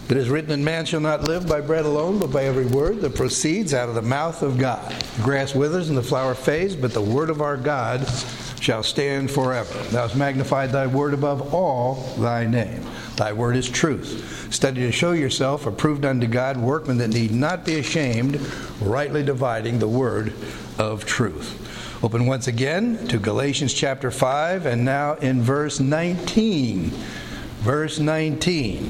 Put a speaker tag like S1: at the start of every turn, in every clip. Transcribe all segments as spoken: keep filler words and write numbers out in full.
S1: It is written, and man shall not live by bread alone, but by every word that proceeds out of the mouth of God. The grass withers and the flower fades, but the word of our God shall stand forever. Thou hast magnified thy word above all thy name. Thy word is truth. Study to show yourself approved unto God, workmen that need not be ashamed, rightly dividing the word of truth. Open once again to Galatians chapter five, and now in verse nineteen. Verse nineteen.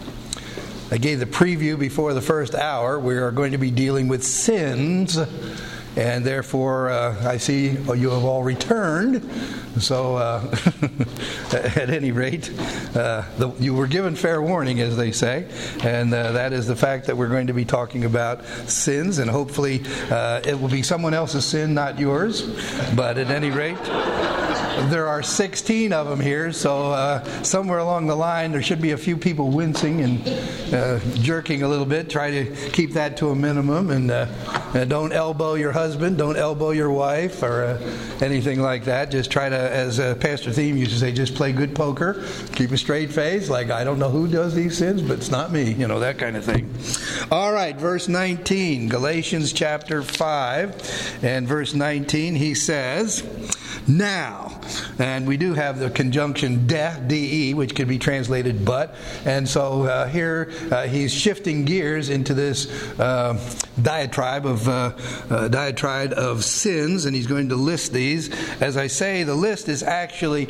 S1: I gave the preview before the first hour. We are going to be dealing with sins, and therefore uh, I see oh, you have all returned. So uh, at any rate, uh, the, you were given fair warning, as they say, and uh, that is the fact that we're going to be talking about sins, and hopefully uh, it will be someone else's sin, not yours. But at any rate, there are sixteen of them here, so uh, somewhere along the line there should be a few people wincing and uh, jerking a little bit. Try to keep that to a minimum, and uh, uh, don't elbow your husband, don't elbow your wife, or uh, anything like that. Just try to, as uh, Pastor Thiem used to say, just play good poker, keep a straight face, like I don't know who does these sins, but it's not me, you know, that kind of thing. All right, verse nineteen, Galatians chapter five, and verse nineteen, he says, now, and we do have the conjunction de, de, which could be translated but, and so uh, here uh, he's shifting gears into this uh, diatribe of uh, uh, diatribe of sins, and he's going to list these. As I say, the list is actually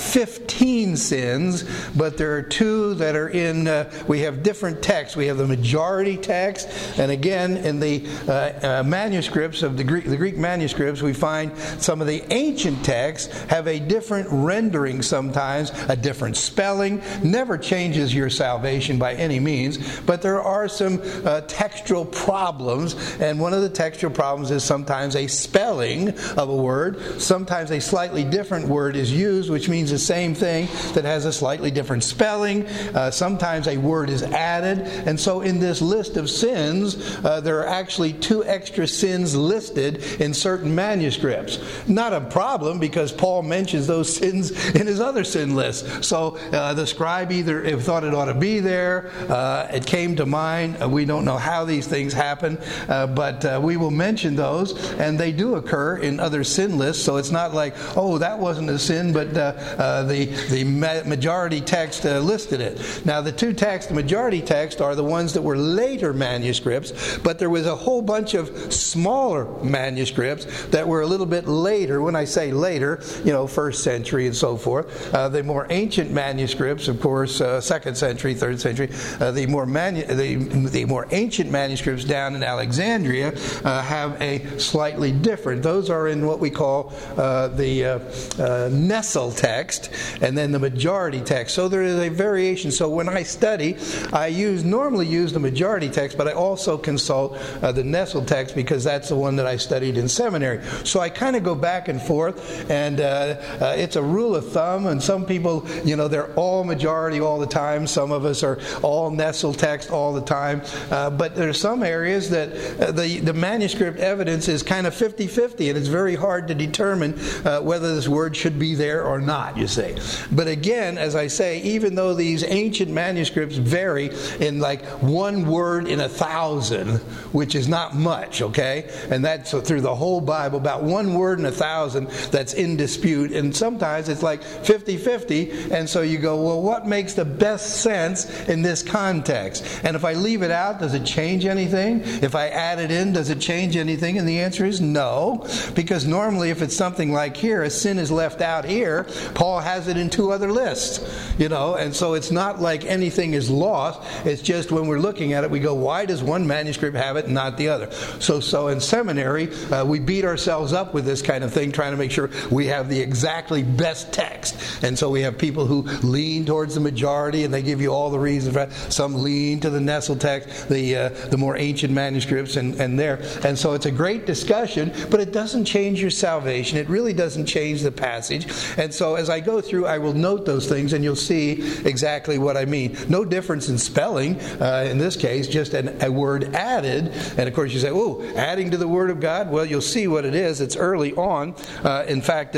S1: fifteen sins, but there are two that are in, uh, we have different texts. We have the majority text, and again, in the uh, uh, manuscripts of the Greek, the Greek manuscripts, we find some of the ancient texts have a different rendering sometimes, a different spelling. Never changes your salvation by any means, but there are some uh, textual problems, and one of the textual problems is sometimes a spelling of a word. Sometimes a slightly different word is used, which means the same thing that has a slightly different spelling. Uh, sometimes a word is added, and so in this list of sins, uh, there are actually two extra sins listed in certain manuscripts. Not a problem, because Paul mentions those sins in his other sin list. So uh, the scribe either thought it ought to be there, uh, it came to mind. Uh, we don't know how these things happen, uh, but uh, we will mention those, and they do occur in other sin lists. So it's not like, oh, that wasn't a sin, but uh, uh, the, the majority text uh, listed it. Now, the two texts, the majority text, are the ones that were later manuscripts, but there was a whole bunch of smaller manuscripts that were a little bit later. When I say later, you know, first century and so forth. Uh, the more ancient manuscripts, of course, uh, second century, third century, uh, the more manu- the, the more ancient manuscripts down in Alexandria uh, have a slightly different. Those are in what we call uh, the uh, uh, Nestle text, and then the majority text. So there is a variation. So when I study, I use normally use the majority text, but I also consult uh, the Nestle text, because that's the one that I studied in seminary. So I kind of go back and forth, and uh, uh, it's a rule of thumb, and some people, you know, they're all majority all the time. Some of us are all Nestle text all the time. Uh, but there are some areas that uh, the, the manuscript evidence is kind of fifty-fifty, and it's very hard to determine uh, whether this word should be there or not, you see. But again, as I say, even though these ancient manuscripts vary in like one word in a thousand, which is not much, okay? And that's through the whole Bible, about one word in a thousand that's in dispute. And sometimes it's like fifty-fifty, and so you go, well, what makes the best sense in this context? And if I leave it out, does it change anything? If I add it in, does it change anything? And the answer is no, because normally if it's something like here, a sin is left out here, Paul has it in two other lists, you know, and so it's not like anything is lost. It's just when we're looking at it, we go, why does one manuscript have it and not the other? So, so in seminary, uh, we beat ourselves up with this kind of thing, trying to make sure we have the exactly best text. And so we have people who lean towards the majority, and they give you all the reasons for that. Some lean to the Nestle text, the uh, the more ancient manuscripts, and, and there. And so it's a great discussion, but it doesn't change your salvation. It really doesn't change the passage. And so as I go through, I will note those things, and you'll see exactly what I mean. No difference in spelling, uh, in this case, just an, a word added. And of course you say, oh, adding to the Word of God? Well, you'll see what it is. It's early on. Uh, in fact, uh,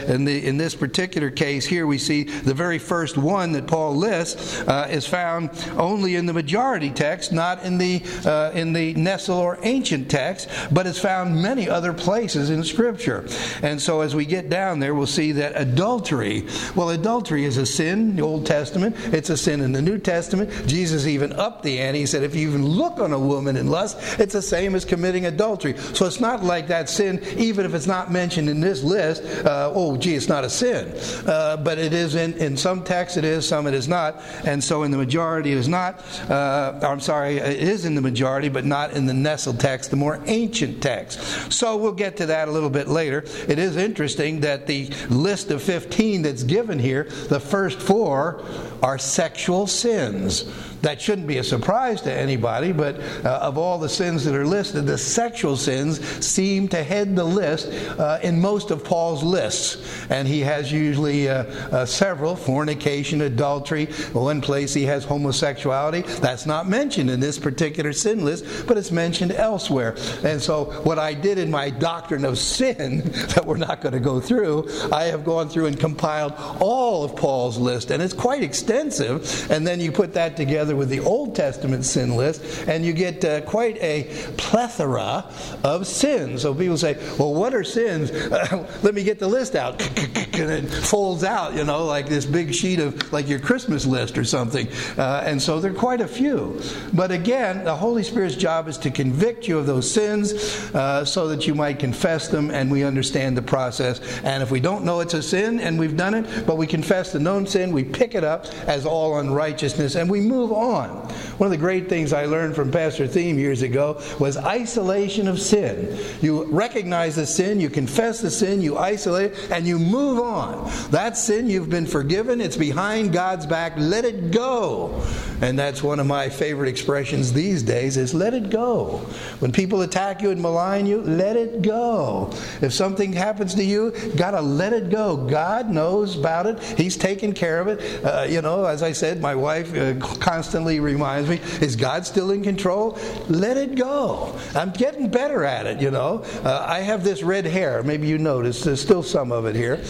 S1: in the in this particular case here, we see the very first one that Paul lists uh, is found only in the majority text, not in the uh, in the Nestle or ancient text, but it's found many other places in Scripture. And so as we get down there, we'll see that adultery, well, adultery is a sin in the Old Testament. It's a sin in the New Testament. Jesus even upped the ante. He said if you even look on a woman in lust, it's the same as committing adultery. So it's not like that sin, even if it's not mentioned in this list, uh, oh, gee, it's not a sin. Uh, but it is in, in some texts it is, some it is not. And so in the majority it is not. Uh, I'm sorry, it is in the majority, but not in the Nestle text, the more ancient text. So we'll get to that a little bit later. It is interesting that the list of fifteen that's given here, the first four are sexual sins. That shouldn't be a surprise to anybody, but uh, of all the sins that are listed, the sexual sins seem to head the list uh, in most of Paul's lists. And he has usually uh, uh, several: fornication, adultery. One place he has homosexuality. That's not mentioned in this particular sin list, but it's mentioned elsewhere. And so what I did in my doctrine of sin, that we're not going to go through, I have gone through and compiled all of Paul's list, and it's quite extensive. And then you put that together with the Old Testament sin list, and you get uh, quite a plethora of sins. So people say, well, what are sins? Uh, let me get the list out. And it folds out, you know, like this big sheet of, like your Christmas list or something. Uh, and so there are quite a few. But again, the Holy Spirit's job is to convict you of those sins uh, so that you might confess them, and we understand the process. And if we don't know it's a sin and we've done it, but we confess the known sin, we pick it up as all unrighteousness, and we move on. One of the great things I learned from Pastor Thiem years ago was isolation of sin. You recognize the sin, you confess the sin, you isolate it, and you move on. That sin, you've been forgiven, it's behind God's back, let it go. And that's one of my favorite expressions these days, is let it go. When people attack you and malign you, let it go. If something happens to you, gotta let it go. God knows about it. He's taken care of it. Uh, you know, as I said, my wife uh, constantly reminds me, is God still in control? Let it go. I'm getting better at it, you know. Uh, I have this red hair. Maybe you noticed. There's still some of it here.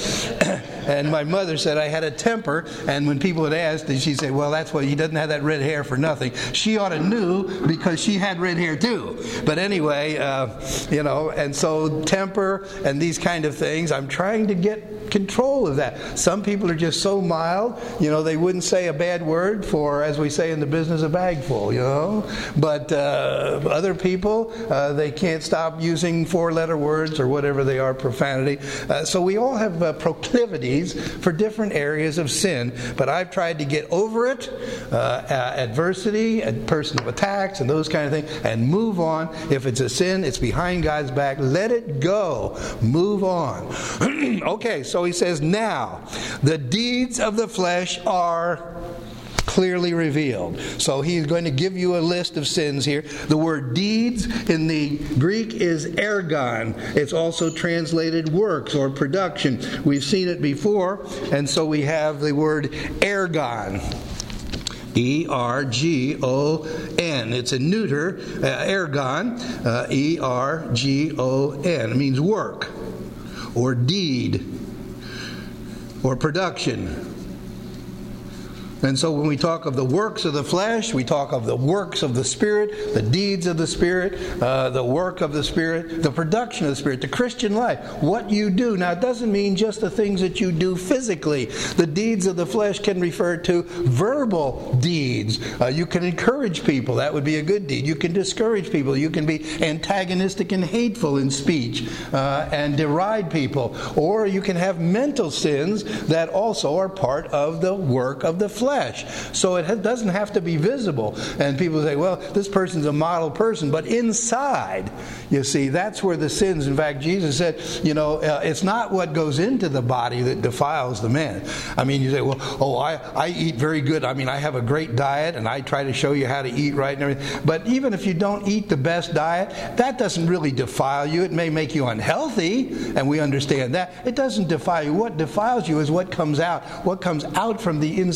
S1: And my mother said I had a temper, and when people had asked, she'd say, well, that's why he doesn't have that red hair for nothing. She ought to knew, because she had red hair too. But anyway, uh, you know, and so temper and these kind of things, I'm trying to get control of that. Some people are just so mild, you know, they wouldn't say a bad word for, as we say in the business, a bag full, you know. But uh, other people, uh, they can't stop using four-letter words or whatever they are, profanity. Uh, so we all have uh, proclivities for different areas of sin. But I've tried to get over it, uh, uh, adversity, and personal attacks, and those kind of things, and move on. If it's a sin, it's behind God's back. Let it go. Move on. Okay, so he says, now, the deeds of the flesh are clearly revealed. So he's going to give you a list of sins here. The word deeds in the Greek is ergon. It's also translated works or production. We've seen it before, and so we have the word ergon. E R G O N. It's a neuter, uh, ergon, uh, E R G O N. It means work or deed or production. And so when we talk of the works of the flesh, we talk of the works of the Spirit, the deeds of the Spirit, uh, the work of the Spirit, the production of the Spirit, the Christian life, what you do. Now, it doesn't mean just the things that you do physically. The deeds of the flesh can refer to verbal deeds. Uh, you can encourage people. That would be a good deed. You can discourage people. You can be antagonistic and hateful in speech uh, and deride people. Or you can have mental sins that also are part of the work of the flesh. So it ha- doesn't have to be visible. And people say, well, this person's a model person. But inside, you see, that's where the sins, in fact, Jesus said, you know, uh, it's not what goes into the body that defiles the man. I mean, you say, well, oh, I, I eat very good. I mean, I have a great diet, and I try to show you how to eat right and everything. But even if you don't eat the best diet, that doesn't really defile you. It may make you unhealthy, and we understand that. It doesn't defile you. What defiles you is what comes out, what comes out from the inside.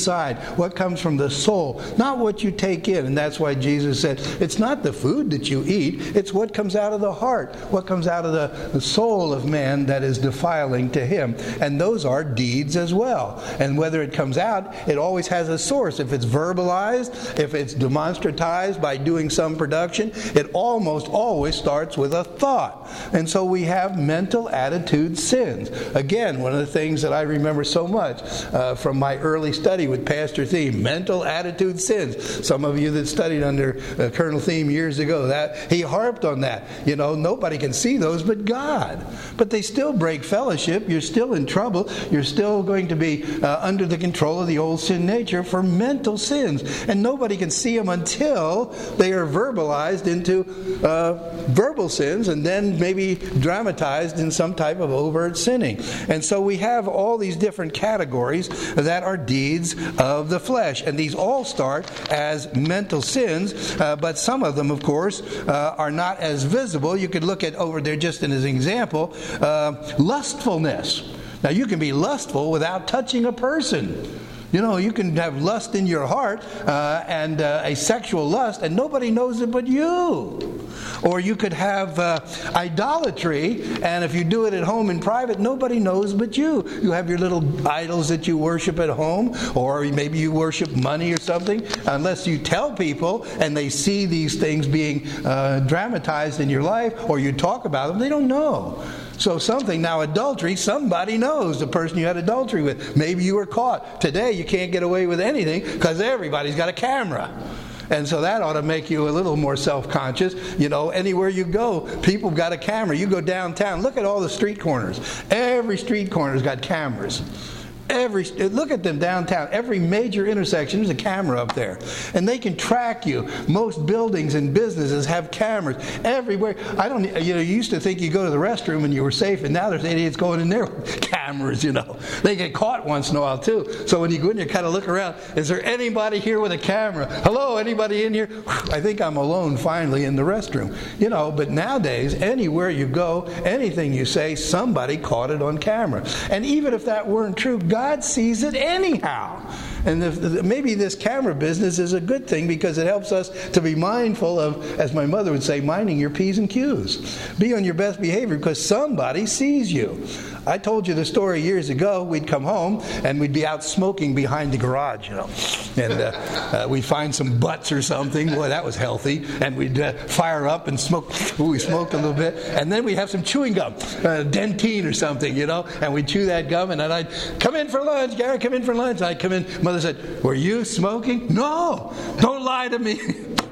S1: what comes from the soul, not what you take in. And that's why Jesus said, it's not the food that you eat, it's what comes out of the heart, what comes out of the, the soul of man that is defiling to him. And those are deeds as well. And whether it comes out, it always has a source. If it's verbalized, if it's demonstratized by doing some production, it almost always starts with a thought. And so we have mental attitude sins. Again, one of the things that I remember so much uh, from my early study with Pastor Thiem, mental attitude sins. Some of you that studied under uh, Colonel Thiem years ago, that he harped on that. You know, nobody can see those but God. But they still break fellowship. You're still in trouble. You're still going to be uh, under the control of the old sin nature for mental sins. And nobody can see them until they are verbalized into uh, verbal sins and then maybe dramatized in some type of overt sinning. And so we have all these different categories that are deeds of the flesh. And these all start as mental sins, uh, but some of them, of course, uh, are not as visible. You could look at over there just as an example, uh, lustfulness. Now, you can be lustful without touching a person. You know, you can have lust in your heart uh, and uh, a sexual lust, and nobody knows it but you. Or you could have uh, idolatry, and if you do it at home in private, nobody knows but you. You have your little idols that you worship at home, or maybe you worship money or something. Unless you tell people and they see these things being uh, dramatized in your life, or you talk about them, they don't know. So something, now adultery, somebody knows the person you had adultery with. Maybe you were caught. Today you can't get away with anything because everybody's got a camera. And so that ought to make you a little more self-conscious. You know, anywhere you go, people got a camera. You go downtown, look at all the street corners. Every street corner's got cameras. Every look at them downtown. Every major intersection, there's a camera up there, and they can track you. Most buildings and businesses have cameras everywhere. I don't, you know, you used to think you go to the restroom and you were safe, and now there's idiots going in there with cameras. You know, they get caught once in a while too. So when you go in, you kind of look around. Is there anybody here with a camera? Hello, anybody in here? I think I'm alone finally in the restroom. You know, but nowadays, anywhere you go, anything you say, somebody caught it on camera. And even if that weren't true, God sees it anyhow. And if, maybe this camera business is a good thing because it helps us to be mindful of, as my mother would say, minding your P's and Q's. Be on your best behavior because somebody sees you. I told you the story years ago. We'd come home and we'd be out smoking behind the garage, you know. And uh, uh, we'd find some butts or something. Boy, that was healthy. And we'd uh, fire up and smoke. Ooh, we smoked a little bit. And then we'd have some chewing gum, uh, Dentine or something, you know. And we'd chew that gum. And then I'd come in for lunch. Gary, come in for lunch. And I'd come in. Mother said, were you smoking? No. Don't lie to me.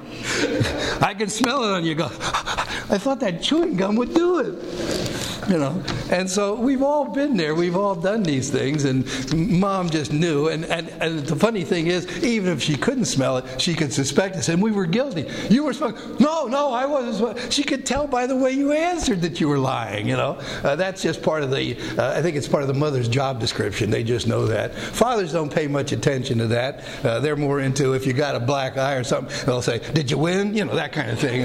S1: I can smell it on you. Go. I thought that chewing gum would do it. You know, and so we've all been there. We've all done these things, and Mom just knew. And, and, and the funny thing is, even if she couldn't smell it, she could suspect us, and we were guilty. You were smoking. No, no, I wasn't smoking. She could tell by the way you answered that you were lying, you know. Uh, that's just part of the, uh, I think it's part of the mother's job description. They just know that. Fathers don't pay much attention to that. Uh, they're more into if you got a black eye or something, they'll say, did you win? You know, that kind of thing.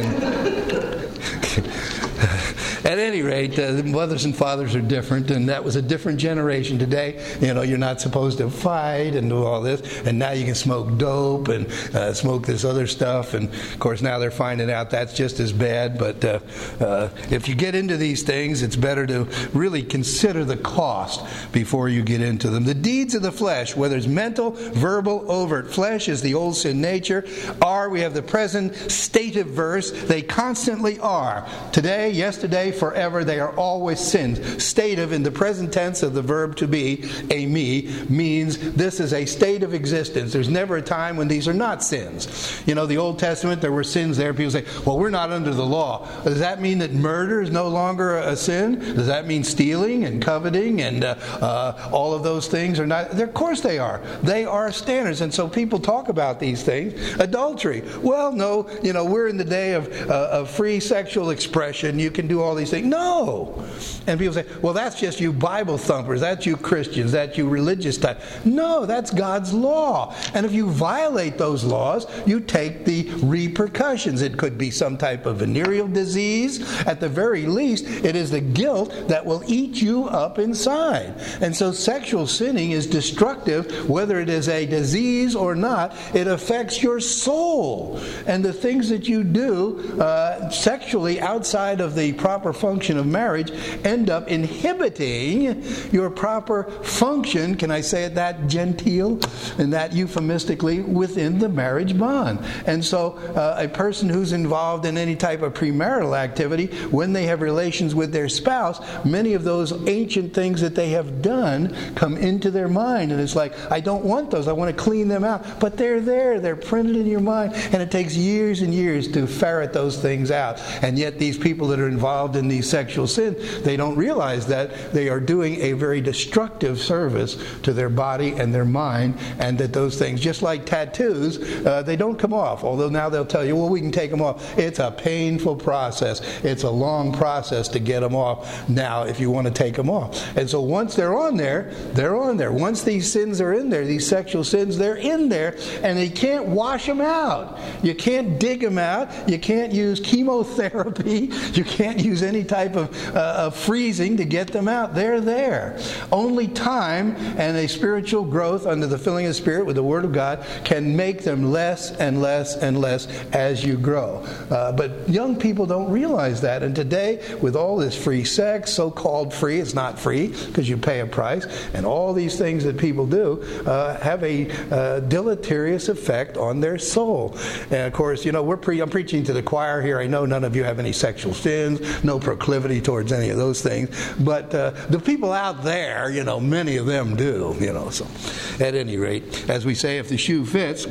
S1: At any rate, uh, mothers and fathers are different, and that was a different generation. Today, you know, you're not supposed to fight and do all this, and now you can smoke dope and uh, smoke this other stuff, and of course now they're finding out that's just as bad. But uh, uh, if you get into these things, it's better to really consider the cost before you get into them. The deeds of the flesh, whether it's mental, verbal, overt. Flesh is the old sin nature. Are, we have the present stative verse. They constantly are. Today, yesterday, forever, they are always sins. Stative in the present tense of the verb to be, a me, means this is a state of existence. There's never a time when these are not sins. You know, the Old Testament, there were sins there. People say, well, we're not under the law. Does that mean that murder is no longer a sin? Does that mean stealing and coveting and uh, uh, all of those things are not? Of course they are. They are standards. And so people talk about these things. Adultery. Well, no, you know, we're in the day of, uh, of free sexual expression. You can do all these these things. No. And people say, well, that's just you Bible thumpers. That's you Christians. That's you religious type. No, that's God's law. And if you violate those laws, you take the repercussions. It could be some type of venereal disease. At the very least, it is the guilt that will eat you up inside. And so sexual sinning is destructive, whether it is a disease or not. It affects your soul. And the things that you do uh, sexually outside of the proper function of marriage end up inhibiting your proper function, can I say it that genteel and that euphemistically, within the marriage bond. And so uh, a person who's involved in any type of premarital activity, when they have relations with their spouse, many of those ancient things that they have done come into their mind. And it's like, I don't want those. I want to clean them out. But they're there. They're printed in your mind. And it takes years and years to ferret those things out. And yet these people that are involved in these sexual sins, they don't realize that they are doing a very destructive service to their body and their mind, and that those things, just like tattoos, uh, they don't come off. Although now they'll tell you, well, we can take them off. It's a painful process. It's a long process to get them off now if you want to take them off. And so once they're on there, they're on there. Once these sins are in there, these sexual sins, they're in there, and they can't wash them out. You can't dig them out. You can't use chemotherapy. You can't use any type of, uh, of freezing to get them out. They're there. Only time and a spiritual growth under the filling of the Spirit with the Word of God can make them less and less and less as you grow. Uh, but young people don't realize that. And today, with all this free sex, so-called free, it's not free because you pay a price, and all these things that people do uh, have a uh, deleterious effect on their soul. And of course, you know, we're pre- I'm preaching to the choir here. I know none of you have any sexual sins, no proclivity towards any of those things. But uh, the people out there, you know, many of them do, you know. So at any rate, as we say, if the shoe fits.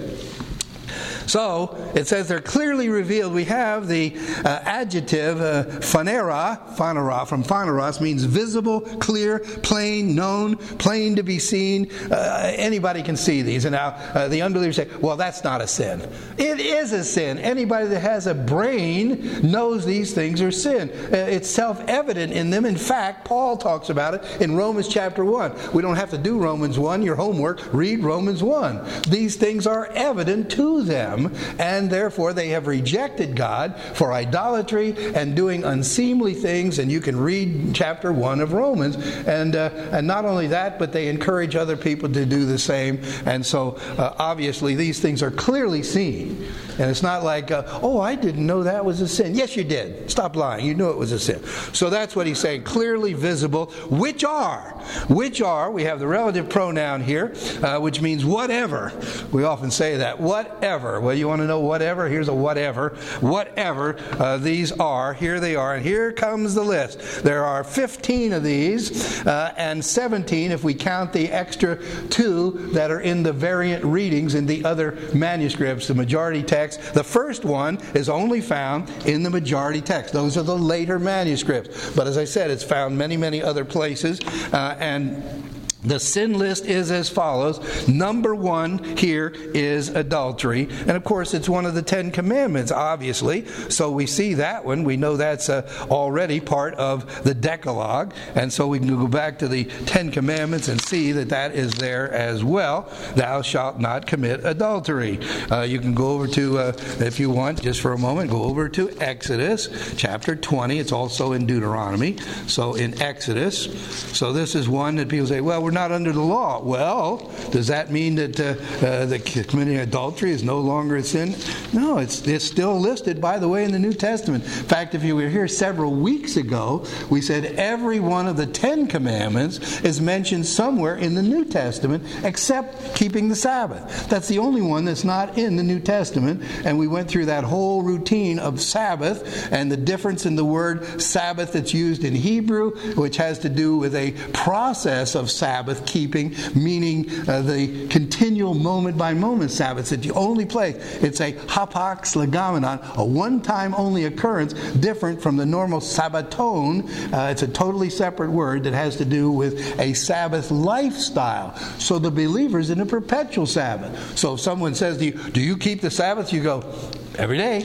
S1: So, it says they're clearly revealed. We have the uh, adjective uh, phanera, phanera, from phaneros, means visible, clear, plain, known, plain to be seen. Uh, anybody can see these. And now uh, the unbelievers say, well, that's not a sin. It is a sin. Anybody that has a brain knows these things are sin. Uh, it's self-evident in them. In fact, Paul talks about it in Romans chapter one. We don't have to do Romans one. Your homework, read Romans one. These things are evident to them. And therefore they have rejected God for idolatry and doing unseemly things. And you can read chapter one of Romans. And uh, and not only that, but they encourage other people to do the same. And so uh, obviously these things are clearly seen. And it's not like, uh, oh, I didn't know that was a sin. Yes, you did. Stop lying. You knew it was a sin. So that's what he's saying. Clearly visible. Which are. Which are. We have the relative pronoun here, uh, which means whatever. We often say that. Whatever. Well, you want to know whatever? Here's a whatever. Whatever uh, these are. Here they are. And here comes the list. There are fifteen of these uh, and seventeen if we count the extra two that are in the variant readings in the other manuscripts, the majority text. The first one is only found in the majority text. Those are the later manuscripts. But as I said, it's found many, many other places. Uh, and the sin list is as follows. Number one here is adultery. And of course, it's one of the Ten Commandments, obviously. So we see that one. We know that's uh, already part of the Decalogue. And so we can go back to the Ten Commandments and see that that is there as well. Thou shalt not commit adultery. Uh, you can go over to, uh, if you want, just for a moment, go over to Exodus chapter twenty. It's also in Deuteronomy. So in Exodus. So this is one that people say, well, we're not under the law. Well, does that mean that uh, uh, the committing adultery is no longer a sin? No, it's it's still listed, by the way, in the New Testament. In fact, if you were here several weeks ago, we said every one of the Ten Commandments is mentioned somewhere in the New Testament except keeping the Sabbath. That's the only one that's not in the New Testament. And we went through that whole routine of Sabbath and the difference in the word Sabbath that's used in Hebrew, which has to do with a process of Sabbath keeping, meaning uh, the continual moment-by-moment Sabbaths. It's the only place. It's a hapax legomenon, a one-time only occurrence, different from the normal sabbaton. Uh, it's a totally separate word that has to do with a Sabbath lifestyle. So the believer's in a perpetual Sabbath. So if someone says to you, do you keep the Sabbath? You go, every day.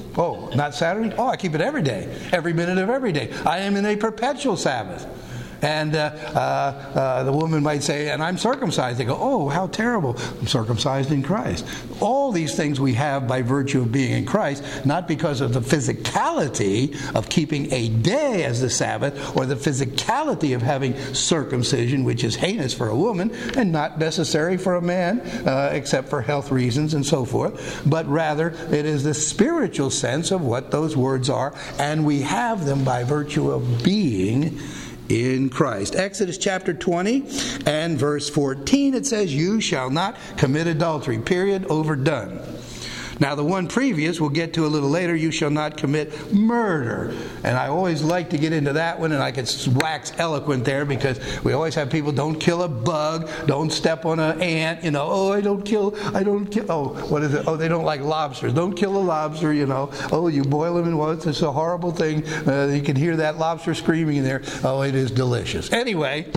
S1: Oh, not Saturday? Oh, I keep it every day, every minute of every day. I am in a perpetual Sabbath. And uh, uh, uh, the woman might say, and I'm circumcised. They go, oh, how terrible. I'm circumcised in Christ. All these things we have by virtue of being in Christ, not because of the physicality of keeping a day as the Sabbath, or the physicality of having circumcision, which is heinous for a woman and not necessary for a man, uh, except for health reasons and so forth. But rather, it is the spiritual sense of what those words are, and we have them by virtue of being in Christ. Exodus chapter twenty and verse fourteen, it says, you shall not commit adultery. Period. Overdone. Now the one previous, we'll get to a little later, you shall not commit murder. And I always like to get into that one, and I can wax eloquent there, because we always have people, don't kill a bug, don't step on an ant, you know, oh, I don't kill, I don't kill, oh, what is it? Oh, they don't like lobsters. Don't kill a lobster, you know. Oh, you boil them in water, it's a horrible thing. Uh, you can hear that lobster screaming in there. Oh, it is delicious. Anyway,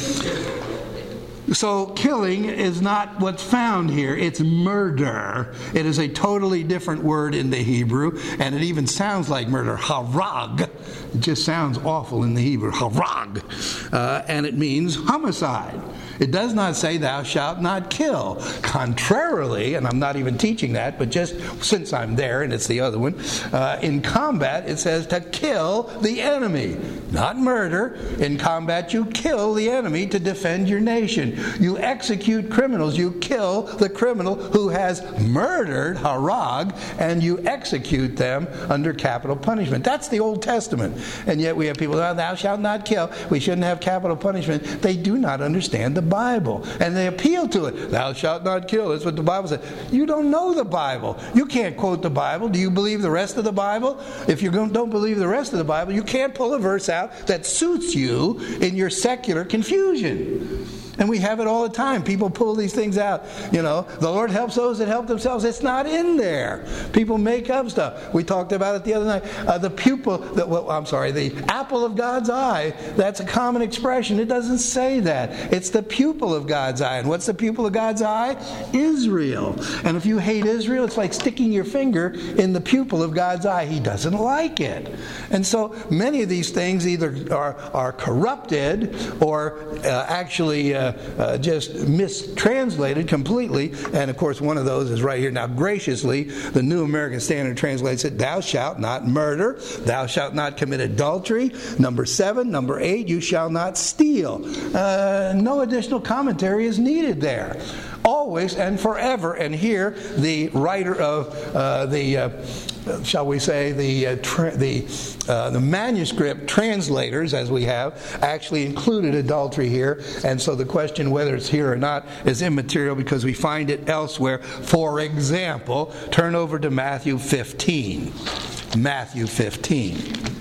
S1: so killing is not what's found here. It's murder. It is a totally different word in the Hebrew, and it even sounds like murder. Harag. It just sounds awful in the Hebrew. Harag. Uh, and it means homicide. It does not say thou shalt not kill. Contrarily, and I'm not even teaching that, but just since I'm there, and it's the other one, uh, in combat it says to kill the enemy. Not murder. In combat you kill the enemy to defend your nation. You execute criminals. You kill the criminal who has murdered, harag, and you execute them under capital punishment. That's the Old Testament. And yet we have people, oh, thou shalt not kill. We shouldn't have capital punishment. They do not understand the Bible, and they appeal to it. Thou shalt not kill. That's what the Bible says. You don't know the Bible. You can't quote the Bible. Do you believe the rest of the Bible? If you don't believe the rest of the Bible, you can't pull a verse out that suits you in your secular confusion. And we have it all the time. People pull these things out. You know, the Lord helps those that help themselves. It's not in there. People make up stuff. We talked about it the other night. Uh, the pupil, the, well, I'm sorry, the apple of God's eye, that's a common expression. It doesn't say that. It's the pupil of God's eye. And what's the pupil of God's eye? Israel. And if you hate Israel, it's like sticking your finger in the pupil of God's eye. He doesn't like it. And so many of these things either are, are corrupted or uh, actually uh, Uh, just mistranslated completely. And of course one of those is right here. Now graciously, the New American Standard translates it, thou shalt not murder, thou shalt not commit adultery. Number seven, number eight, you shall not steal. Uh, no additional commentary is needed there. Always and forever. And here the writer of uh, the uh, shall we say the uh, tra- the uh, the manuscript translators, as we have, actually included adultery here, and so the question whether it's here or not is immaterial because we find it elsewhere. For example, turn over to Matthew fifteen. Matthew fifteen.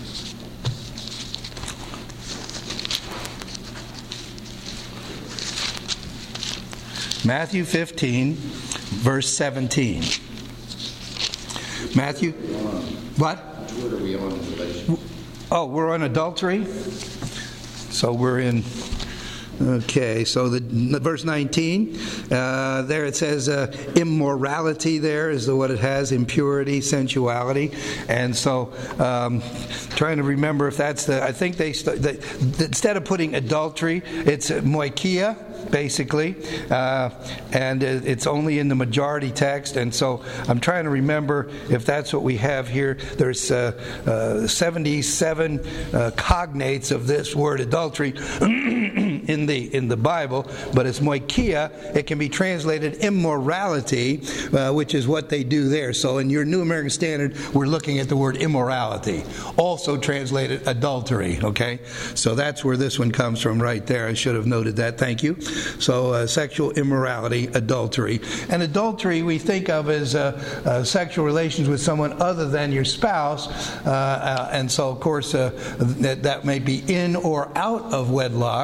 S1: Matthew fifteen, verse seventeen. Matthew, what?
S2: What are we on in relation?
S1: Oh, we're on adultery. So we're in. Okay, so the verse nineteen, uh, there it says uh, immorality. There is the, what it has: impurity, sensuality, and so um, trying to remember if that's the. I think they, they instead of putting adultery, it's moikia, basically, uh, and it's only in the majority text. And so I'm trying to remember if that's what we have here. There's uh, uh, seventy-seven uh, cognates of this word adultery in the in the Bible, but it's moikia. It can be translated immorality, uh, which is what they do there. So in your New American Standard, we're looking at the word immorality, also translated adultery. Okay, so that's where this one comes from right there. I should have noted that. Thank you. So uh, sexual immorality, adultery. And adultery we think of as uh, uh, sexual relations with someone other than your spouse. Uh, uh, and so, of course, uh, that, that may be in or out of wedlock. Uh,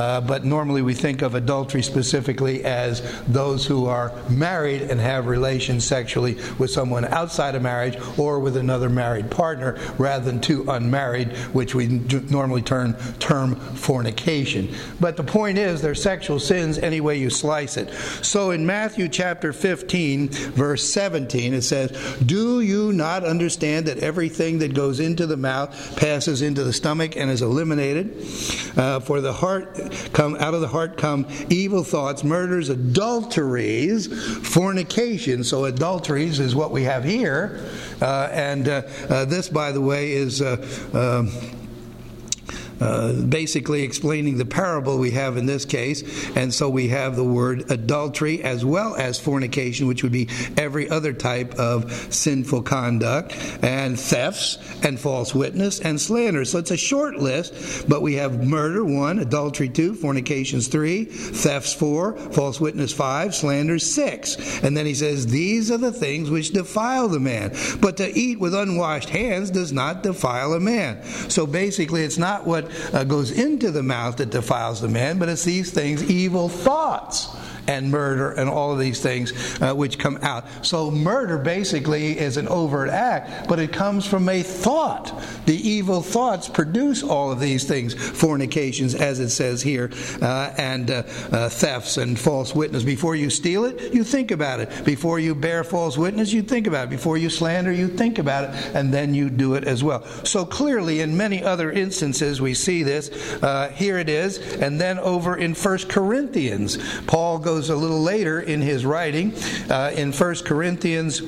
S1: uh, but normally we think of adultery specifically as those who are married and have relations sexually with someone outside of marriage or with another married partner, rather than two unmarried, which we normally term, term fornication. But the point is, they're sexual sins any way you slice it. So in Matthew chapter fifteen, verse seventeen, it says, "Do you not understand that everything that goes into the mouth passes into the stomach and is eliminated? Uh, for the heart come out of the heart come evil thoughts, murders, adulteries, fornication." So adulteries is what we have here, uh, and uh, uh, this, by the way, is. Uh, uh, Uh, basically explaining the parable we have in this case. And so we have the word adultery as well as fornication, which would be every other type of sinful conduct, and thefts and false witness and slander. So it's a short list, but we have murder one, adultery two, fornications three, thefts four, false witness five, slander six. And then he says, "These are the things which defile the man, but to eat with unwashed hands does not defile a man." So basically it's not what Uh, goes into the mouth that defiles the man, but it's these things, evil thoughts and murder and all of these things uh, which come out. So murder basically is an overt act, but it comes from a thought. The evil thoughts produce all of these things, fornications, as it says here, uh, and uh, uh, thefts and false witness. Before you steal it, you think about it. Before you bear false witness, you think about it. Before you slander, you think about it, and then you do it as well. So clearly, in many other instances, we see this. Uh, here it is. And then over in First Corinthians, Paul goes a little later in his writing, uh, in First Corinthians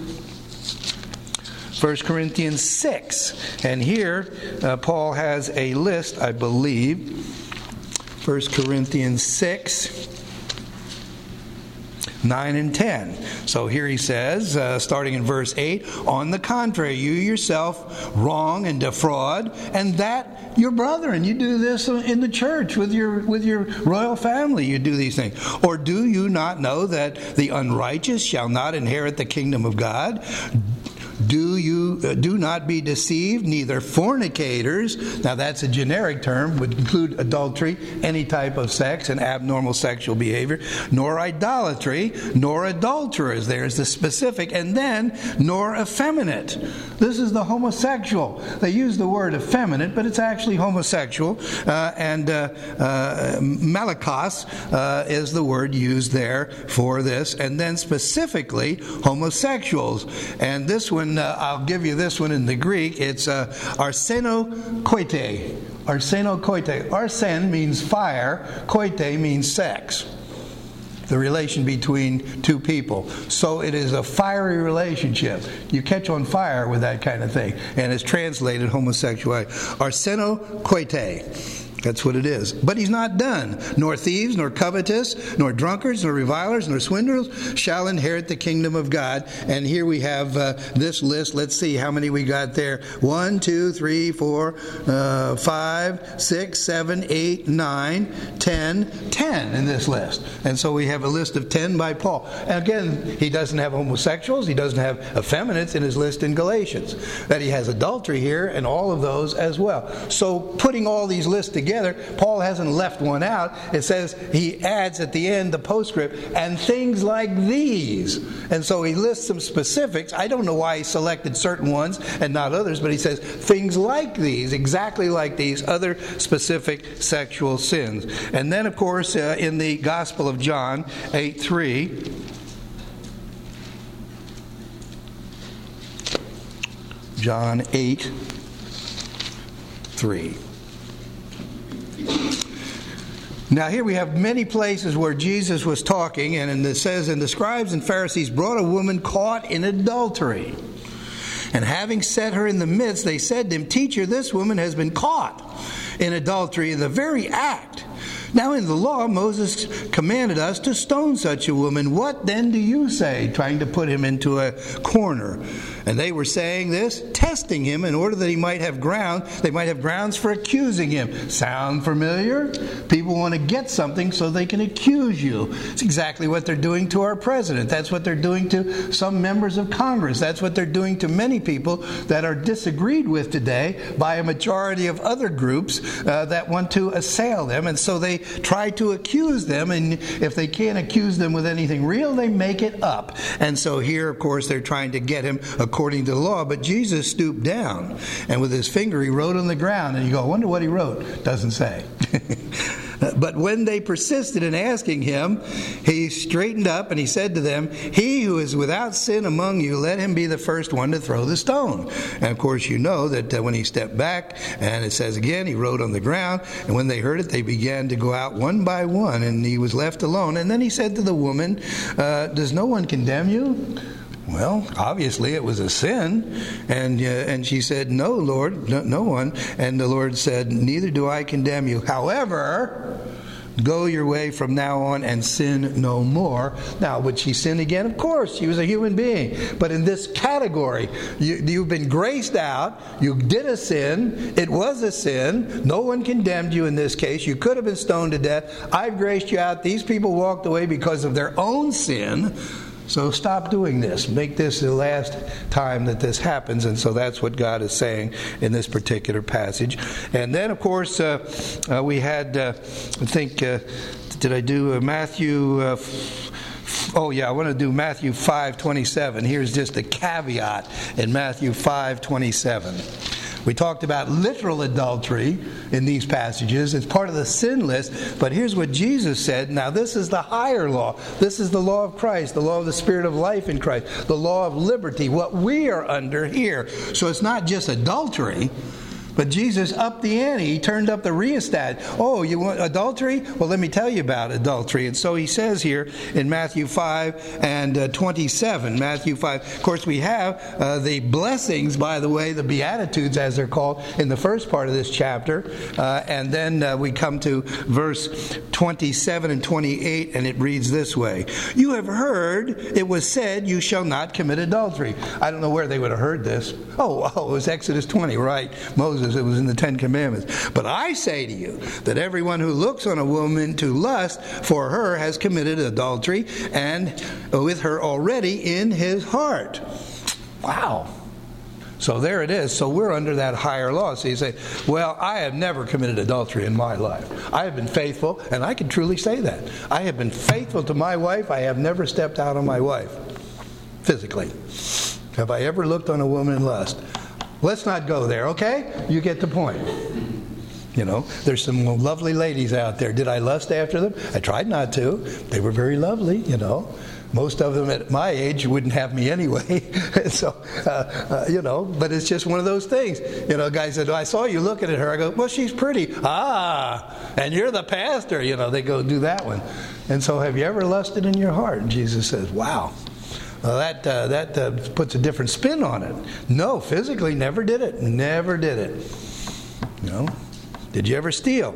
S1: First Corinthians six. And here uh, Paul has a list, I believe. First Corinthians six, nine and ten. So here he says, uh, starting in verse eight, "On the contrary, you yourself wrong and defraud, and that your brother." And you do this in the church with your with your royal family. You do these things. "Or do you not know that the unrighteous shall not inherit the kingdom of God? Do you uh, do not be deceived, neither fornicators." Now that's a generic term, would include adultery, any type of sex and abnormal sexual behavior, "nor idolatry, nor adulterers." There's the specific. And then, "nor effeminate." This is the homosexual. They use the word effeminate, but it's actually homosexual. Uh, and uh, uh, malakos uh, is the word used there for this. And then specifically, homosexuals. And this one, Uh, I'll give you this one in the Greek. It's uh, arsenokoite. Arsenokoite. Arsen means fire. Koite means sex. The relation between two people. So it is a fiery relationship. You catch on fire with that kind of thing. And it's translated homosexuality. Arsenokoite. That's what it is. But he's not done. "Nor thieves, nor covetous, nor drunkards, nor revilers, nor swindlers shall inherit the kingdom of God." And here we have uh, this list. Let's see how many we got there. One, two, three, four, uh, five, six, seven, eight, nine, ten, ten in this list. And so we have a list of ten by Paul. And again, he doesn't have homosexuals. He doesn't have effeminates in his list in Galatians. That he has adultery here and all of those as well. So putting all these lists together, Together, Paul hasn't left one out. It says, he adds at the end the postscript, "and things like these." And so he lists some specifics. I don't know why he selected certain ones and not others, but he says, things like these, exactly like these, other specific sexual sins. And then, of course, uh, in the Gospel of John, eight three, John eight three. Now here we have many places where Jesus was talking, and it says, "And the scribes and Pharisees brought a woman caught in adultery. And having set her in the midst, they said to him, 'Teacher, this woman has been caught in adultery in the very act. Now in the law, Moses commanded us to stone such a woman. What then do you say?'" Trying to put him into a corner. And they were saying this, testing him in order that he might have ground, they might have grounds for accusing him. Sound familiar? People want to get something so they can accuse you. It's exactly what they're doing to our president. That's what they're doing to some members of Congress. That's what they're doing to many people that are disagreed with today by a majority of other groups uh, that want to assail them. And so they try to accuse them, and if they can't accuse them with anything real, they make it up. And so here, of course, they're trying to get him according to the law. But Jesus stooped down, and with his finger he wrote on the ground. And you go, I wonder what he wrote. Doesn't say. But when they persisted in asking him, he straightened up and he said to them, he who is without sin among you, let him be the first one to throw the stone. And of course you know that uh, when he stepped back, and it says again, he wrote on the ground, and when they heard it, they began to go out one by one, and he was left alone. And then he said to the woman, uh, does no one condemn you? Well, obviously it was a sin. And uh, and she said, no, Lord, no, no one. And the Lord said, neither do I condemn you. However, go your way from now on and sin no more. Now, would she sin again? Of course, she was a human being. But in this category, you, you've been graced out. You did a sin. It was a sin. No one condemned you in this case. You could have been stoned to death. I've graced you out. These people walked away because of their own sin. So stop doing this. Make this the last time that this happens. And so that's what God is saying in this particular passage. And then, of course, uh, uh, we had, uh, I think, uh, did I do uh, Matthew... Uh, Oh, yeah, I want to do Matthew five twenty-seven. Here's just a caveat in Matthew five twenty-seven. We talked about literal adultery in these passages. It's part of the sin list. But here's what Jesus said. Now, this is the higher law. This is the law of Christ, the law of the Spirit of life in Christ, the law of liberty, what we are under here. So it's not just adultery. But Jesus upped the ante. He turned up the rheostat. Oh, you want adultery? Well, let me tell you about adultery. And so he says here in Matthew five and uh, twenty-seven. Matthew five. Of course, we have uh, the blessings, by the way, the Beatitudes, as they're called, in the first part of this chapter. Uh, and then uh, we come to verse twenty-seven and twenty-eight, and it reads this way. You have heard it was said, you shall not commit adultery. I don't know where they would have heard this. Oh, oh, it was Exodus twenty, right? Moses. It was in the Ten Commandments. But I say to you that everyone who looks on a woman to lust for her has committed adultery and with her already in his heart. Wow. So there it is. So we're under that higher law. So you say, well, I have never committed adultery in my life. I have been faithful, and I can truly say that. I have been faithful to my wife. I have never stepped out on my wife physically. Have I ever looked on a woman in lust? Let's not go there, okay? You get the point. You know, there's some lovely ladies out there. Did I lust after them? I tried not to. They were very lovely, you know. Most of them at my age wouldn't have me anyway. so, uh, uh, you know, but it's just one of those things. You know, a guy said, oh, I saw you looking at her. I go, well, she's pretty. Ah, and you're the pastor. You know, they go do that one. And so have you ever lusted in your heart? And Jesus says, wow. Well, that uh, that uh, puts a different spin on it. No, physically, never did it. Never did it. You know, did you ever steal?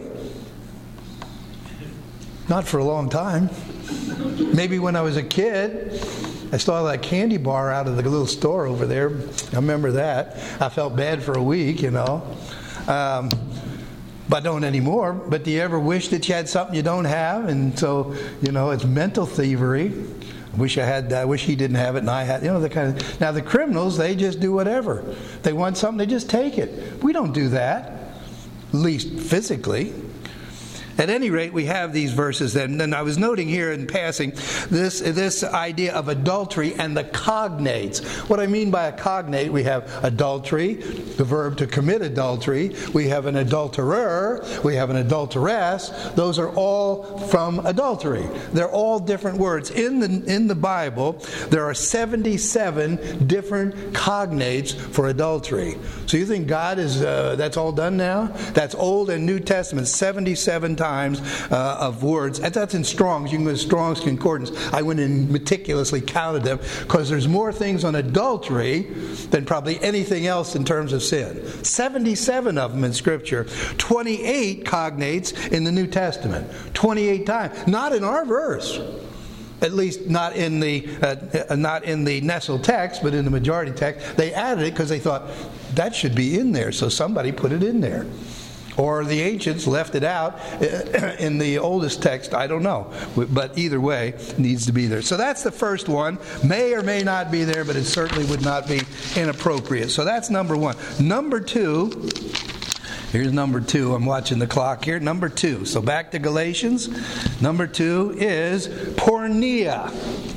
S1: Not for a long time. Maybe when I was a kid, I stole that candy bar out of the little store over there. I remember that. I felt bad for a week, you know. Um, but don't anymore. But do you ever wish that you had something you don't have? And so, you know, it's mental thievery. Wish I had. I wish he didn't have it, and I had. You know, the kind of. Now the criminals, they just do whatever. They want something, they just take it. We don't do that, at least physically. At any rate, we have these verses then. And I was noting here in passing this this idea of adultery and the cognates. What I mean by a cognate, we have adultery, the verb to commit adultery. We have an adulterer. We have an adulteress. Those are all from adultery. They're all different words. In the in the Bible, there are seventy-seven different cognates for adultery. So you think God is, uh, that's all done now? That's Old and New Testament, seventy-seven times. Times uh, of words. That's in Strong's. You can go to Strong's Concordance. I went and meticulously counted them because there's more things on adultery than probably anything else in terms of sin. seventy-seven of them in Scripture. twenty-eight cognates in the New Testament. twenty-eight times. Not in our verse. at least not in the uh, not in the Nestle text, but in the majority text, they added it because they thought that should be in there, so somebody put it in there. Or the ancients left it out in the oldest text, I don't know. But either way, it needs to be there. So that's the first one. May or may not be there, but it certainly would not be inappropriate. So that's number one. Number two, here's number two. I'm watching the clock here. Number two. So back to Galatians. Number two is porneia.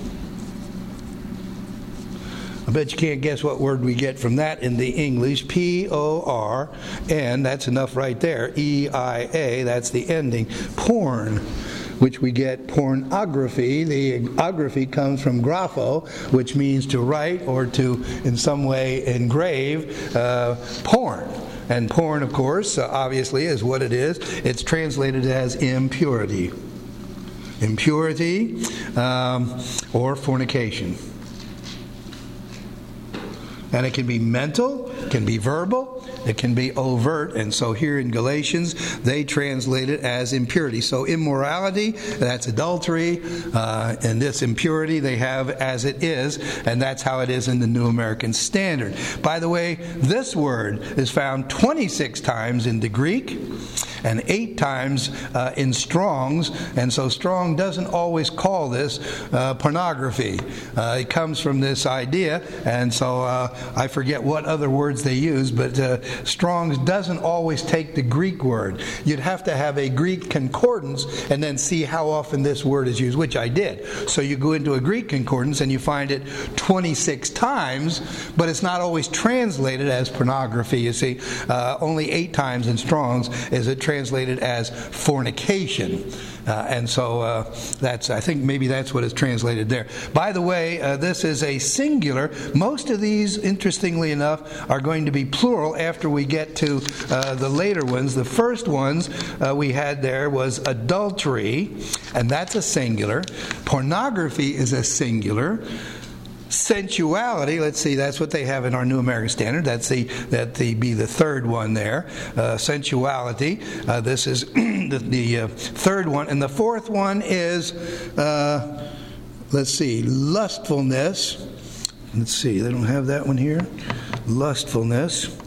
S1: I bet you can't guess what word we get from that in the English. P O R N, that's enough right there. E I A, that's the ending. Porn, which we get pornography. The ography comes from grapho, which means to write or to, in some way, engrave uh, porn. And porn, of course, uh, obviously, is what it is. It's translated as impurity. Impurity um, or fornication. And it can be mental, it can be verbal, it can be overt. And so here in Galatians, they translate it as impurity. So immorality, that's adultery. Uh, and this impurity they have as it is. And that's how it is in the New American Standard. By the way, this word is found twenty-six times in the Greek and eight times uh, in Strong's. And so Strong doesn't always call this uh, pornography. Uh, it comes from this idea. And so uh, I forget what other words they use, but uh, Strong's doesn't always take the Greek word. You'd have to have a Greek concordance and then see how often this word is used, which I did. So you go into a Greek concordance and you find it twenty-six times, but it's not always translated as pornography. You see, uh, only eight times in Strong's is it translated as fornication. Uh, and so uh, that's, I think maybe that's what is translated there. By the way, uh, this is a singular. Most of these, interestingly enough, are going to be plural after we get to uh, the later ones. The first ones uh, we had there was adultery, and that's a singular. Pornography is a singular. Sensuality, let's see, that's what they have in our New American Standard. That's the that the be the third one there. Uh, sensuality. Uh, this is the, the uh, third one, and the fourth one is uh, let's see, lustfulness. Let's see, they don't have that one here. Lustfulness.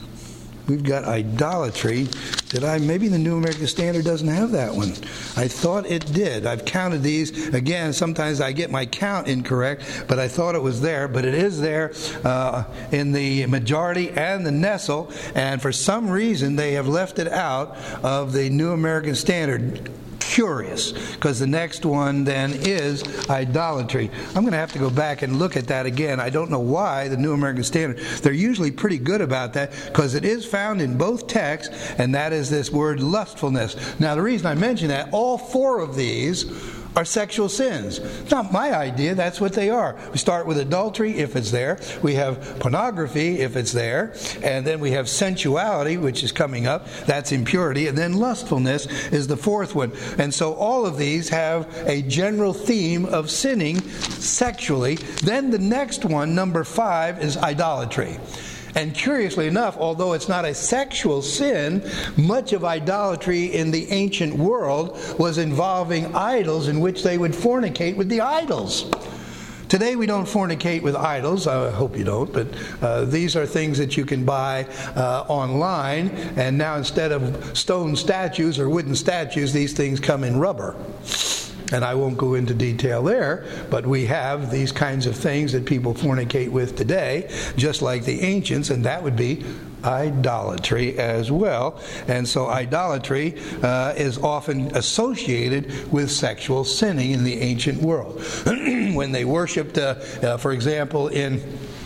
S1: We've got idolatry. Did I? Maybe the New American Standard doesn't have that one. I thought it did. I've counted these. Again, sometimes I get my count incorrect, but I thought it was there. But it is there uh, in the majority and the Nestle, and for some reason they have left it out of the New American Standard. Curious, because the next one then is idolatry. I'm going to have to go back and look at that again. I don't know why the New American Standard, they're usually pretty good about that, because it is found in both texts, and that is this word lustfulness. Now the reason I mention that, all four of these are sexual sins. It's not my idea, that's what they are. We start with adultery, if it's there. We have pornography, if it's there. And then we have sensuality, which is coming up. That's impurity. And then lustfulness is the fourth one. And so all of these have a general theme of sinning sexually. Then the next one, number five, is idolatry. And curiously enough, although it's not a sexual sin, much of idolatry in the ancient world was involving idols in which they would fornicate with the idols. Today we don't fornicate with idols. I hope you don't, but uh, these are things that you can buy uh, online. And now instead of stone statues or wooden statues, these things come in rubber. And I won't go into detail there, but we have these kinds of things that people fornicate with today, just like the ancients, and that would be idolatry as well. And so idolatry uh, is often associated with sexual sinning in the ancient world. When they worshipped, uh, uh, for example, in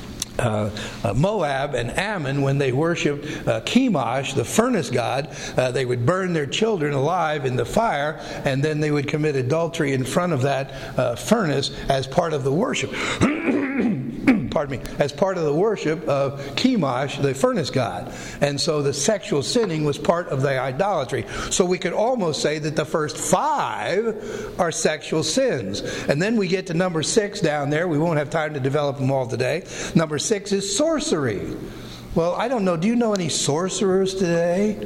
S1: Uh, uh, Moab and Ammon, when they worshipped uh, Chemosh, the furnace god, uh, they would burn their children alive in the fire, and then they would commit adultery in front of that uh, furnace as part of the worship. Pardon me, as part of the worship of Chemosh, the furnace god. And so the sexual sinning was part of the idolatry. So we could almost say that the first five are sexual sins. And then we get to number six down there. We won't have time to develop them all today. Number six is sorcery. Well, I don't know. Do you know any sorcerers today?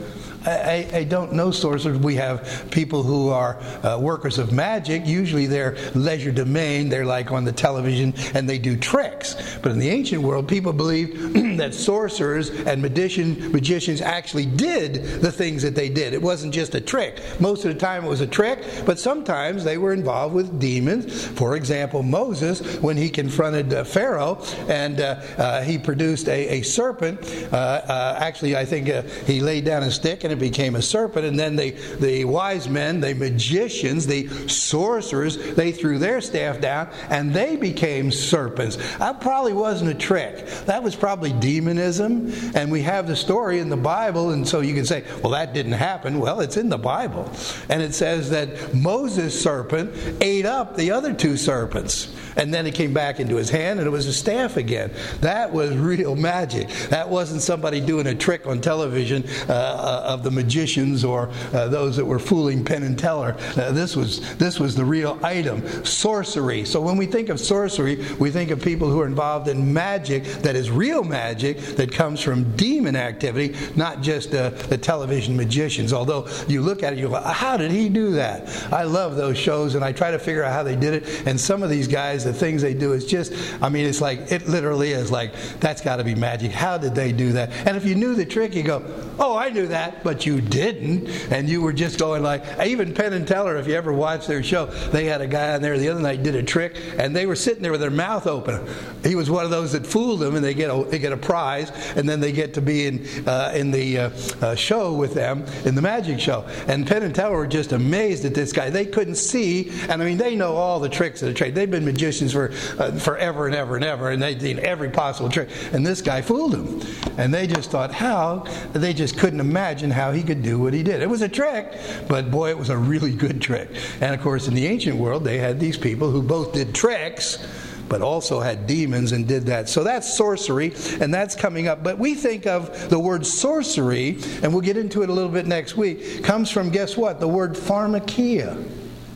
S1: I, I don't know sorcerers. We have people who are uh, workers of magic. Usually they're leisure domain. They're like on the television and they do tricks. But in the ancient world, people believed that sorcerers and magician, magicians actually did the things that they did. It wasn't just a trick. Most of the time it was a trick, but sometimes they were involved with demons. For example, Moses, when he confronted uh, Pharaoh and uh, uh, he produced a, a serpent, uh, uh, actually I think uh, he laid down a stick and it became a serpent, and then the, the wise men, the magicians, the sorcerers, they threw their staff down and they became serpents. That probably wasn't a trick. That was probably demonism, and we have the story in the Bible, and so you can say, well, that didn't happen. Well, it's in the Bible, and it says that Moses' serpent ate up the other two serpents, and then it came back into his hand and it was a staff again. That was real magic. That wasn't somebody doing a trick on television uh, of the magicians or uh, those that were fooling Penn and Teller. Uh, this was this was the real item. Sorcery. So when we think of sorcery, we think of people who are involved in magic that is real magic that comes from demon activity, not just uh, the television magicians. Although you look at it, you go, how did he do that? I love those shows, and I try to figure out how they did it. And some of these guys, the things they do is just, I mean, it's like, it literally is like, that's got to be magic. How did they do that? And if you knew the trick, you go, oh, I knew that, but you didn't. And you were just going like, even Penn and Teller, if you ever watched their show, they had a guy on there the other night did a trick, and they were sitting there with their mouth open. He was one of those that fooled them, and they get a, they get a prize, and then they get to be in uh, in the uh, uh, show with them, in the magic show. And Penn and Teller were just amazed at this guy. They couldn't see, and I mean, they know all the tricks of the trade. They've been magicians for uh, forever and ever and ever, and they've seen every possible trick. And this guy fooled them. And they just thought, how? They just couldn't imagine how he could do what he did. It was a trick, but boy, it was a really good trick. And of course, in the ancient world, they had these people who both did tricks, but also had demons and did that. So that's sorcery, and that's coming up. But we think of the word sorcery, and we'll get into it a little bit next week, comes from, guess what? The word pharmakia.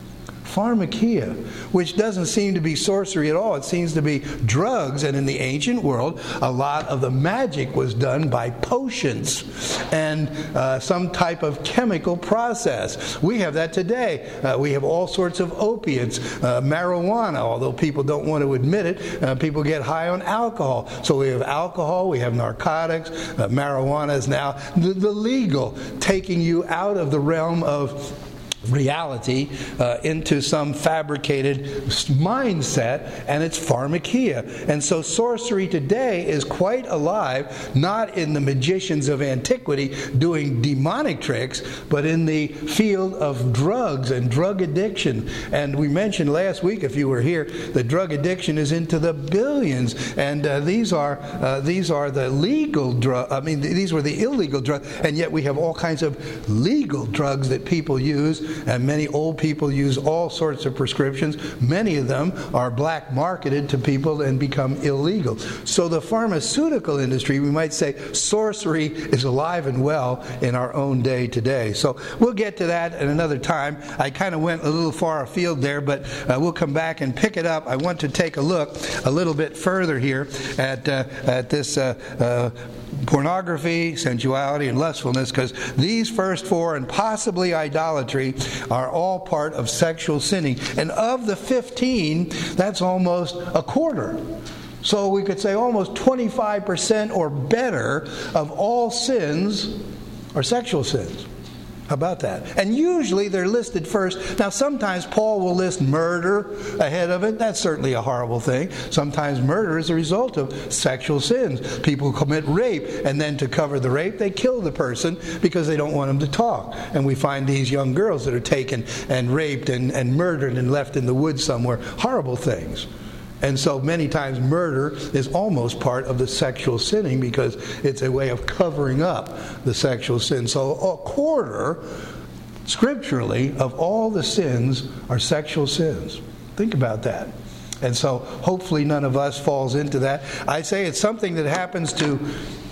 S1: Pharmakia, which doesn't seem to be sorcery at all. It seems to be drugs, and in the ancient world, a lot of the magic was done by potions and uh, some type of chemical process. We have that today. Uh, we have all sorts of opiates, uh, marijuana, although people don't want to admit it. Uh, people get high on alcohol. So we have alcohol, we have narcotics. Uh, marijuana is now the, the legal, taking you out of the realm of reality uh, into some fabricated mindset, and it's pharmakia. And so sorcery today is quite alive, not in the magicians of antiquity doing demonic tricks, but in the field of drugs and drug addiction. And we mentioned last week, if you were here, that drug addiction is into the billions, and uh, these are uh, these are the legal drug. I mean, these were the illegal drugs, and yet we have all kinds of legal drugs that people use. And many old people use all sorts of prescriptions. Many of them are black marketed to people and become illegal. So the pharmaceutical industry, we might say, sorcery is alive and well in our own day today. So we'll get to that at another time. I kind of went a little far afield there, but uh, we'll come back and pick it up. I want to take a look a little bit further here at uh, at this uh, uh, pornography, sensuality, and lustfulness, because these first four, and possibly idolatry, are all part of sexual sinning. And of the fifteen, that's almost a quarter. So we could say almost twenty-five percent or better of all sins are sexual sins. How about that? And usually they're listed first. Now sometimes Paul will list murder ahead of it. That's certainly a horrible thing. Sometimes murder is a result of sexual sins. People commit rape, and then to cover the rape, they kill the person because they don't want them to talk. And we find these young girls that are taken and raped and, and murdered and left in the woods somewhere. Horrible things. And so many times murder is almost part of the sexual sinning because it's a way of covering up the sexual sin. So a quarter, scripturally, of all the sins are sexual sins. Think about that. And so hopefully none of us falls into that. I say it's something that happens to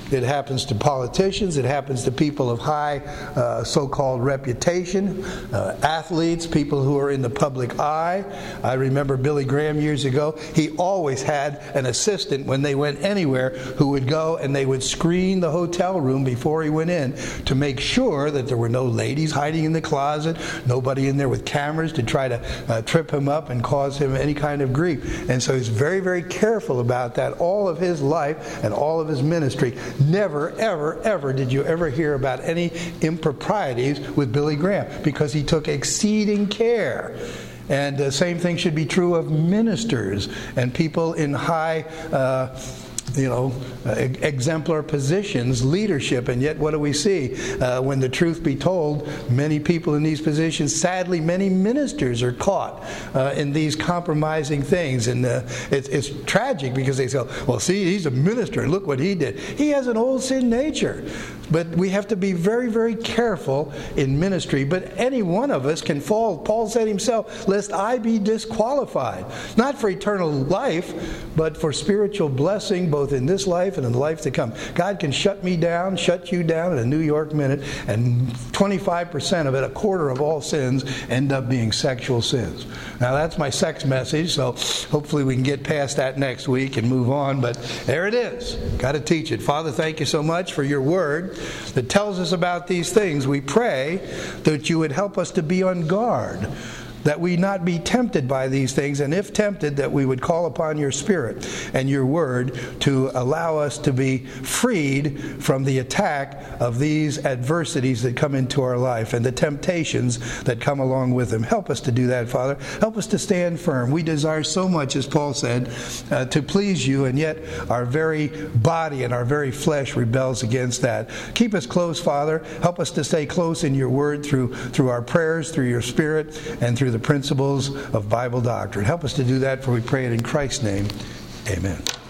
S1: It happens to politicians. It happens to people of high uh, so-called reputation, uh, athletes, people who are in the public eye. I remember Billy Graham years ago. He always had an assistant when they went anywhere who would go and they would screen the hotel room before he went in to make sure that there were no ladies hiding in the closet, nobody in there with cameras to try to uh, trip him up and cause him any kind of grief. And so he's very, very careful about that all of his life and all of his ministry. Never, ever, ever did you ever hear about any improprieties with Billy Graham, because he took exceeding care. And the same thing should be true of ministers and people in high uh, you know, uh, exemplar positions, leadership. And yet what do we see? Uh, when the truth be told, many people in these positions, sadly, many ministers are caught uh, in these compromising things. And uh, it's, it's tragic, because they say, well, see, he's a minister. Look what he did. He has an old sin nature. But we have to be very, very careful in ministry. But any one of us can fall. Paul said himself, lest I be disqualified. Not for eternal life, but for spiritual blessing, both in this life and in the life to come. God can shut me down, shut you down in a New York minute, and twenty-five percent of it, a quarter of all sins, end up being sexual sins. Now that's my sex message, so hopefully we can get past that next week and move on. But there it is. Got to teach it. Father, thank you so much for your word that tells us about these things. We pray that you would help us to be on guard, that we not be tempted by these things, and if tempted, that we would call upon your Spirit and your word to allow us to be freed from the attack of these adversities that come into our life and the temptations that come along with them. Help us to do that, Father. Help us to stand firm. We desire so much, as Paul said, uh, to please you, and yet our very body and our very flesh rebels against that. Keep us close, Father. Help us to stay close in your word through, through our prayers, through your Spirit, and through the principles of Bible doctrine. Help us to do that, for we pray it in Christ's name. Amen.